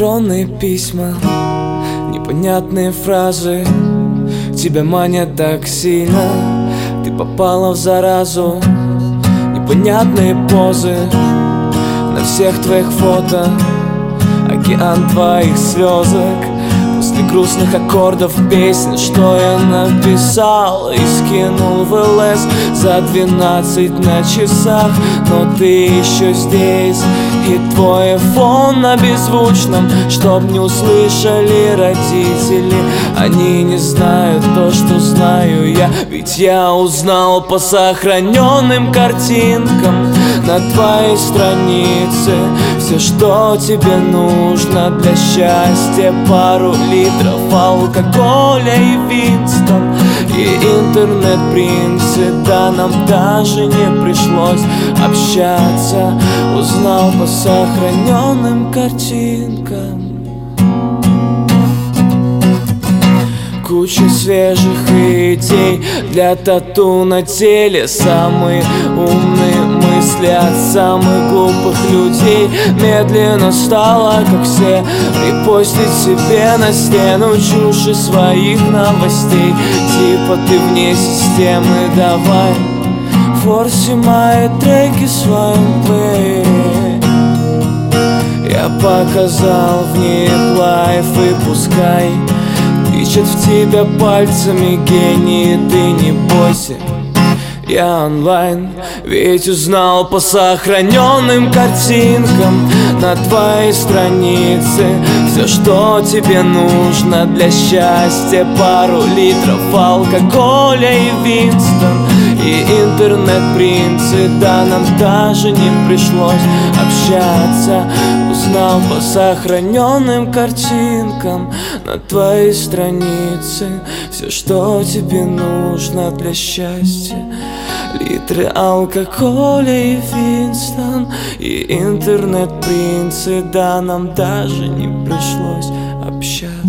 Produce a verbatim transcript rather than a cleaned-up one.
электронные письма, непонятные фразы тебя манят так сильно. Ты попала в заразу, непонятные позы на всех твоих фото, океан твоих слезок. После грустных аккордов песен, что я написал и скинул в эл эс за двенадцать на часах. Но ты еще здесь, и твой фон на беззвучном, чтоб не услышали родители. Они не знают то, что знаю я, ведь я узнал по сохраненным картинкам на твоей странице все, что тебе нужно для счастья: пару литров алкоголя и Винстон, и интернет-принцы. Да, нам даже не пришлось общаться, узнал по сохраненным картинкам. Куча свежих идей для тату на теле, самые умные мысли от самых глупых людей. Медленно стало, как все, репостить себе на стену чушь из своих новостей. Типа ты вне системы, давай форси мои треки своим плей. Я показал в них лайф, и пускай тычет в тебя пальцами гений. Ты не бойся, я онлайн, ведь узнал по сохраненным картинкам на твоей странице все, что тебе нужно для счастья: пару литров алкоголя и Винстон, и интернет-принцы. Да, нам даже не пришлось общаться, узнал по сохраненным картинкам на твоей странице все, что тебе нужно для счастья: литры алкоголя и Винстон, и интернет-принцы. Да, нам даже не пришлось общаться.